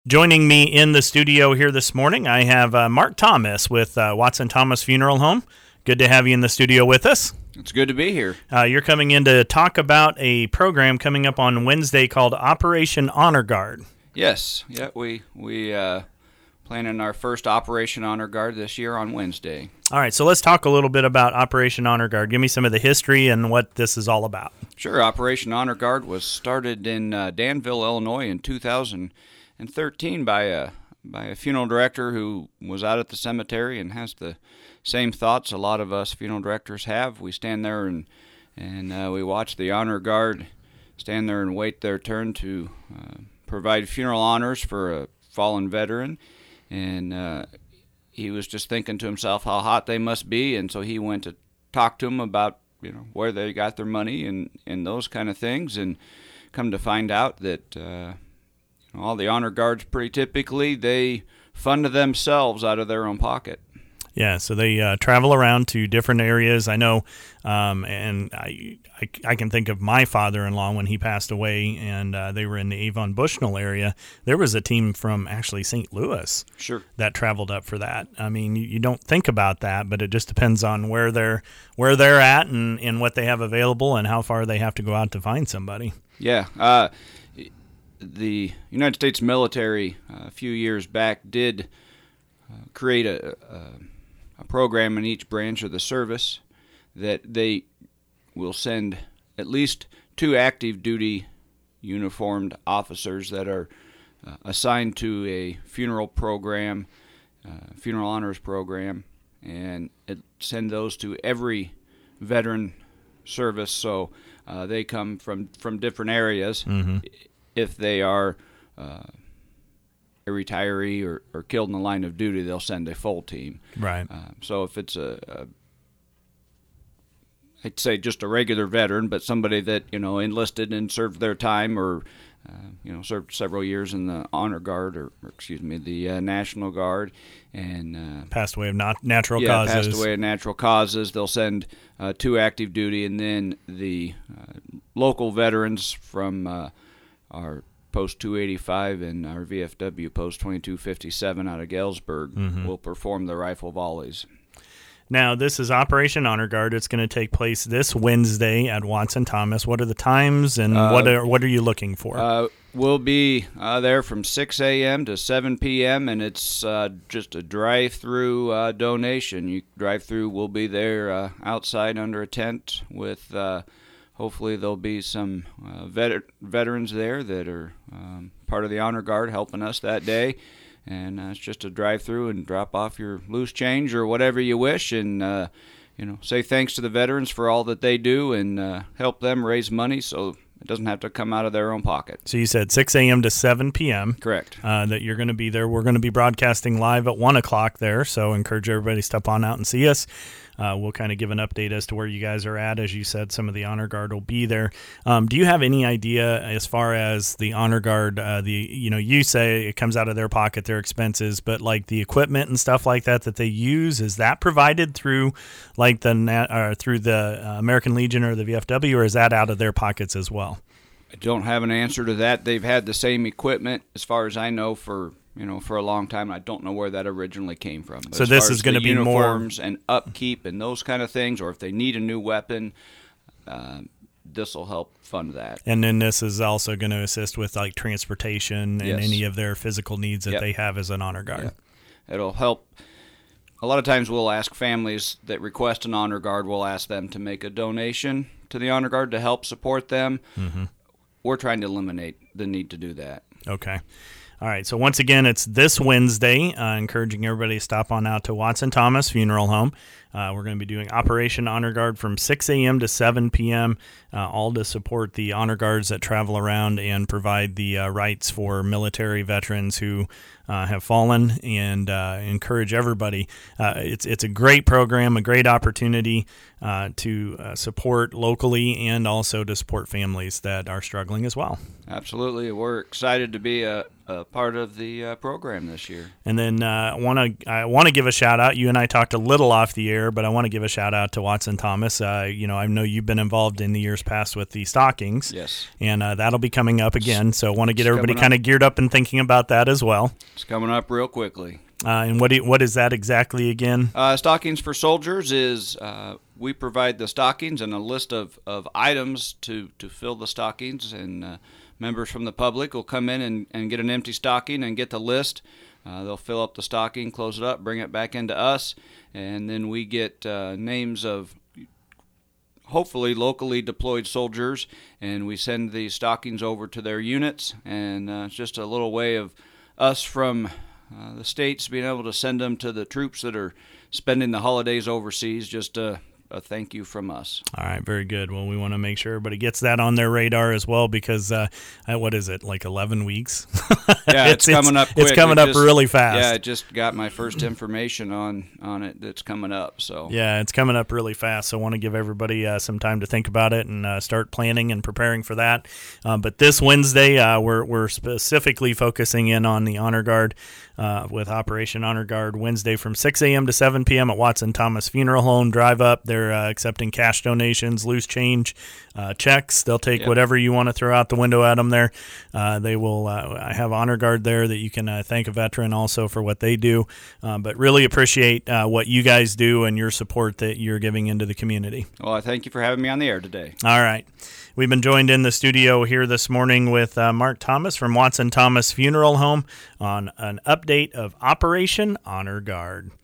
Joining me in the studio here this morning, I have Mark Thomas with Watson Thomas Funeral Home. Good to have you in the studio with us. It's good to be here. You're coming in to talk about a program coming up on Wednesday called Operation Honor Guard. Yes, we planning our first Operation Honor Guard this year on Wednesday. All right, so let's talk a little bit about Operation Honor Guard. Give me some of the history and what this is all about. Sure. Operation Honor Guard was started in Danville, Illinois in 2013 by a funeral director who was out at the cemetery and has the same thoughts a lot of us funeral directors have. We stand there and we watch the honor guard stand there and wait their turn to provide funeral honors for a fallen veteran. And he was just thinking to himself how hot they must be, and so he went to talk to them about where they got their money and those kind of things, and come to find out that all the honor guards pretty typically they fund themselves out of their own pocket. Yeah, so they travel around to different areas. I know, and I can think of my father-in-law when he passed away, and they were in the Avon Bushnell area. There was a team from actually St. Louis that traveled up for that. I mean, you don't think about that, but it just depends on where they're at and what they have available and how far they have to go out to find somebody. Yeah, the United States military a few years back did create a program in each branch of the service that they will send at least 2 active duty uniformed officers that are assigned to a funeral program, funeral honors program, and send those to every veteran service. So they come from different areas. Mm-hmm. If they are a retiree or killed in the line of duty, they'll send a full team. Right. So if it's I'd say just a regular veteran, but somebody that enlisted and served their time, or served several years in the honor guard, or the National Guard, and passed away of natural causes. Passed away of natural causes. They'll send 2 active duty, and then the local veterans from our Post 285 and our VFW Post 2257 out of Galesburg will perform the rifle volleys. Now, this is Operation Honor Guard. It's going to take place this Wednesday at Watson Thomas. What are the times, and what are you looking for? We'll be there from 6 a.m. to 7 p.m., and it's just a drive-through donation. You drive through. We'll be there outside under a tent with hopefully there'll be some veterans there that are part of the Honor Guard helping us that day. And it's just a drive-through and drop off your loose change or whatever you wish, and say thanks to the veterans for all that they do, and help them raise money so it doesn't have to come out of their own pocket. So you said 6 a.m. to 7 p.m. Correct. That you're going to be there. We're going to be broadcasting live at 1 o'clock there, so encourage everybody to step on out and see us. We'll kind of give an update as to where you guys are at. As you said, some of the Honor Guard will be there. Do you have any idea as far as the Honor Guard, you say it comes out of their pocket, their expenses, but like the equipment and stuff like that they use, is that provided through like through the American Legion or the VFW, or is that out of their pockets as well? I don't have an answer to that. They've had the same equipment, as far as I know, for a long time. I don't know where that originally came from. But so this is going to be uniforms and upkeep and those kind of things, or if they need a new weapon, this will help fund that. And then this is also going to assist with like transportation and any of their physical needs that they have as an honor guard. Yep. It'll help. A lot of times we'll ask families that request an honor guard, we'll ask them to make a donation to the honor guard to help support them. Mm-hmm. We're trying to eliminate the need to do that. Okay. All right, so once again, it's this Wednesday, encouraging everybody to stop on out to Watson Thomas Funeral Home. We're going to be doing Operation Honor Guard from 6 a.m. to 7 p.m., all to support the honor guards that travel around and provide the rights for military veterans who have fallen, and encourage everybody. It's a great program, a great opportunity to support locally and also to support families that are struggling as well. Absolutely. We're excited to be a part of the program this year. And then I want to give a shout out. You and I talked a little off the air, but I want to give a shout out to Watson Thomas. I know you've been involved in the years past with the stockings. Yes. And that'll be coming up again. So I want to get everybody kind of geared up and thinking about that as well. It's coming up real quickly. And what is that exactly again? Stockings for Soldiers is we provide the stockings and a list of items to fill the stockings, and members from the public will come in and get an empty stocking and get the list. They'll fill up the stocking, close it up, bring it back into us, and then we get names of hopefully locally deployed soldiers, and we send the stockings over to their units, and it's just a little way of us from the states being able to send them to the troops that are spending the holidays overseas. Just a thank you from us. All right, very good. Well, we want to make sure everybody gets that on their radar as well, because what is it, like 11 weeks? Yeah, it's coming up quick. It's coming up really fast. Yeah, I just got my first information on it that's coming up. So yeah, it's coming up really fast. So I want to give everybody some time to think about it and start planning and preparing for that. But this Wednesday, we're specifically focusing in on the Honor Guard with Operation Honor Guard Wednesday from 6 a.m. to 7 p.m. at Watson Thomas Funeral Home. Drive up. They're accepting cash donations, loose change, checks. They'll take whatever you want to throw out the window at them there. They will have Honor Guard there that you can thank a veteran also for what they do. But really appreciate what you guys do and your support that you're giving into the community. Well, I thank you for having me on the air today. All right. We've been joined in the studio here this morning with Mark Thomas from Watson Thomas Funeral Home on an update of Operation Honor Guard.